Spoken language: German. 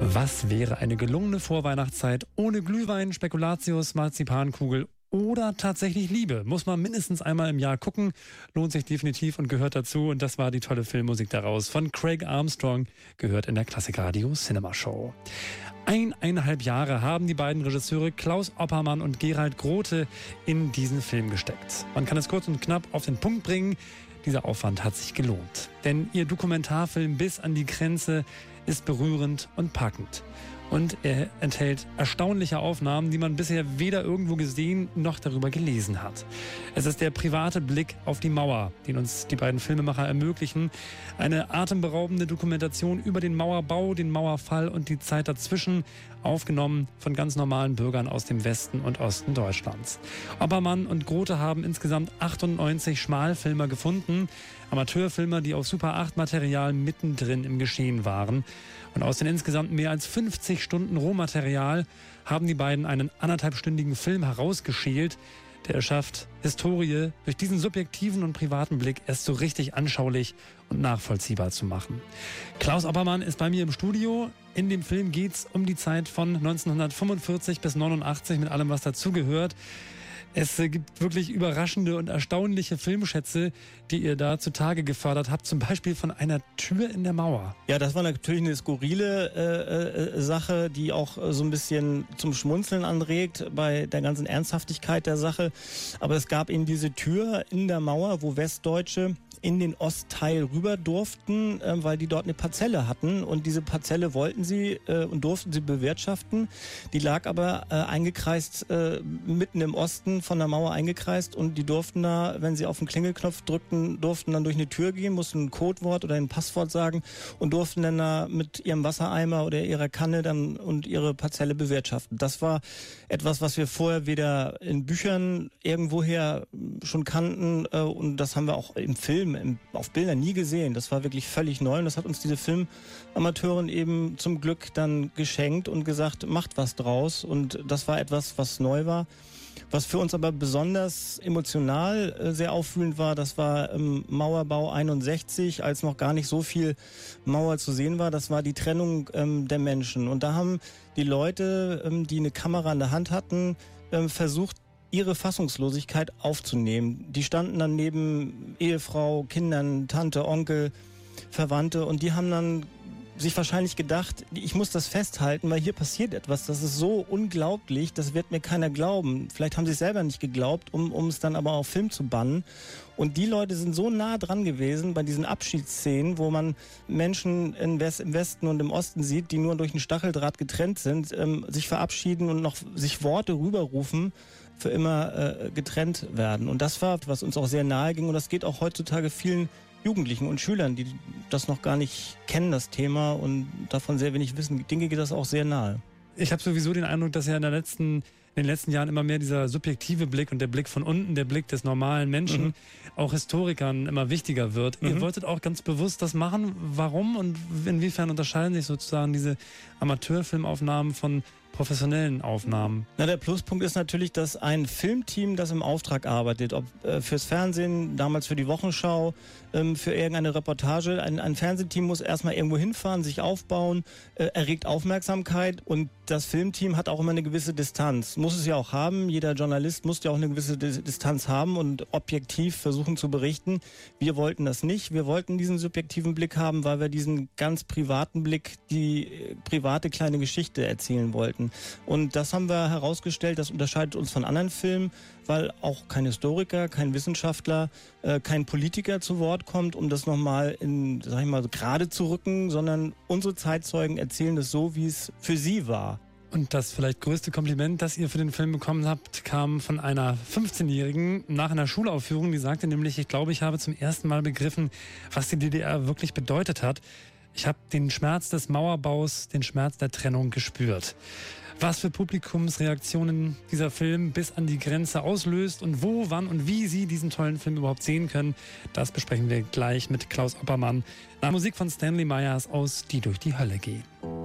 Was wäre eine gelungene Vorweihnachtszeit ohne Glühwein, Spekulatius, Marzipankugel oder tatsächlich Liebe? Muss man mindestens einmal im Jahr gucken, lohnt sich definitiv und gehört dazu. Und das war die tolle Filmmusik daraus von Craig Armstrong, gehört in der Klassikradio Cinema Show. 1,5 Jahre haben die beiden Regisseure Klaus Oppermann und Gerald Grote in diesen Film gesteckt. Man kann es kurz und knapp auf den Punkt bringen. Dieser Aufwand hat sich gelohnt. Denn ihr Dokumentarfilm Bis an die Grenze ist berührend und packend. Und er enthält erstaunliche Aufnahmen, die man bisher weder irgendwo gesehen noch darüber gelesen hat. Es ist der private Blick auf die Mauer, den uns die beiden Filmemacher ermöglichen. Eine atemberaubende Dokumentation über den Mauerbau, den Mauerfall und die Zeit dazwischen, aufgenommen von ganz normalen Bürgern aus dem Westen und Osten Deutschlands. Oppermann und Grote haben insgesamt 98 Schmalfilmer gefunden, Amateurfilmer, die auf Super 8 Material mittendrin im Geschehen waren. Und aus den insgesamt mehr als 50 Stunden Rohmaterial haben die beiden einen 1,5-stündigen Film herausgeschält, der es schafft, Historie durch diesen subjektiven und privaten Blick erst so richtig anschaulich und nachvollziehbar zu machen. Klaus Oppermann ist bei mir im Studio. In dem Film geht's um die Zeit von 1945 bis 89 mit allem, was dazugehört. Es gibt wirklich überraschende und erstaunliche Filmschätze, die ihr da zutage gefördert habt, zum Beispiel von einer Tür in der Mauer. Ja, das war natürlich eine skurrile Sache, die auch so ein bisschen zum Schmunzeln anregt bei der ganzen Ernsthaftigkeit der Sache. Aber es gab eben diese Tür in der Mauer, wo Westdeutsche in den Ostteil rüber durften, weil die dort eine Parzelle hatten und diese Parzelle wollten sie und durften sie bewirtschaften. Die lag aber eingekreist, mitten im Osten von der Mauer eingekreist und die durften da, wenn sie auf den Klingelknopf drückten, durften dann durch eine Tür gehen, mussten ein Codewort oder ein Passwort sagen und durften dann da mit ihrem Wassereimer oder ihrer Kanne dann und ihre Parzelle bewirtschaften. Das war etwas, was wir vorher weder in Büchern irgendwoher schon kannten und das haben wir auch im Film auf Bildern nie gesehen. Das war wirklich völlig neu und das hat uns diese Filmamateurin eben zum Glück dann geschenkt und gesagt, macht was draus und das war etwas, was neu war. Was für uns aber besonders emotional sehr aufwühlend war, das war im Mauerbau 61, als noch gar nicht so viel Mauer zu sehen war, das war die Trennung der Menschen. Und da haben die Leute, die eine Kamera in der Hand hatten, versucht, ihre Fassungslosigkeit aufzunehmen. Die standen dann neben Ehefrau, Kindern, Tante, Onkel, Verwandte und die haben dann sich wahrscheinlich gedacht, ich muss das festhalten, weil hier passiert etwas, das ist so unglaublich, das wird mir keiner glauben. Vielleicht haben sie es selber nicht geglaubt, um es dann aber auf Film zu bannen. Und die Leute sind so nah dran gewesen bei diesen Abschiedsszenen, wo man Menschen im Westen und im Osten sieht, die nur durch einen Stacheldraht getrennt sind, sich verabschieden und noch sich Worte rüberrufen, für immer getrennt werden. Und das war, was uns auch sehr nahe ging und das geht auch heutzutage vielen Jugendlichen und Schülern, die das noch gar nicht kennen, das Thema und davon sehr wenig wissen. Denen geht das auch sehr nahe. Ich habe sowieso den Eindruck, dass ja in den letzten Jahren immer mehr dieser subjektive Blick und der Blick von unten, der Blick des normalen Menschen, auch Historikern immer wichtiger wird. Ihr wolltet auch ganz bewusst das machen. Warum und inwiefern unterscheiden sich sozusagen diese Amateurfilmaufnahmen von professionellen Aufnahmen? Na, der Pluspunkt ist natürlich, dass ein Filmteam, das im Auftrag arbeitet, ob fürs Fernsehen, damals für die Wochenschau, für irgendeine Reportage, ein Fernsehteam muss erstmal irgendwo hinfahren, sich aufbauen, erregt Aufmerksamkeit und das Filmteam hat auch immer eine gewisse Distanz. Muss es ja auch haben, jeder Journalist muss ja auch eine gewisse Distanz haben und objektiv versuchen zu berichten. Wir wollten das nicht, wir wollten diesen subjektiven Blick haben, weil wir diesen ganz privaten Blick, die private kleine Geschichte erzählen wollten. Und das haben wir herausgestellt, das unterscheidet uns von anderen Filmen, weil auch kein Historiker, kein Wissenschaftler, kein Politiker zu Wort kommt, um das nochmal gerade zu rücken, sondern unsere Zeitzeugen erzählen das so, wie es für sie war. Und das vielleicht größte Kompliment, das ihr für den Film bekommen habt, kam von einer 15-Jährigen nach einer Schulaufführung, die sagte nämlich, ich glaube, ich habe zum ersten Mal begriffen, was die DDR wirklich bedeutet hat. Ich habe den Schmerz des Mauerbaus, den Schmerz der Trennung gespürt. Was für Publikumsreaktionen dieser Film bis an die Grenze auslöst und wo, wann und wie Sie diesen tollen Film überhaupt sehen können, das besprechen wir gleich mit Klaus Oppermann nach Musik von Stanley Myers aus Die durch die Hölle gehen.